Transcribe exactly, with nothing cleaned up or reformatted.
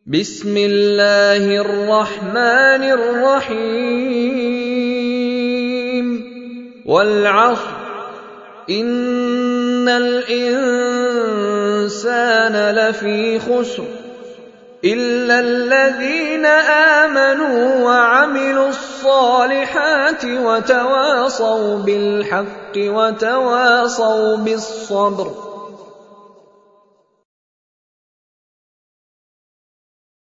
بسم الله الرحمن الرحيم والعصر إن الإنسان لفي خسر إلا الذين آمنوا وعملوا الصالحات وتواصوا بالحق وتواصوا بالصبر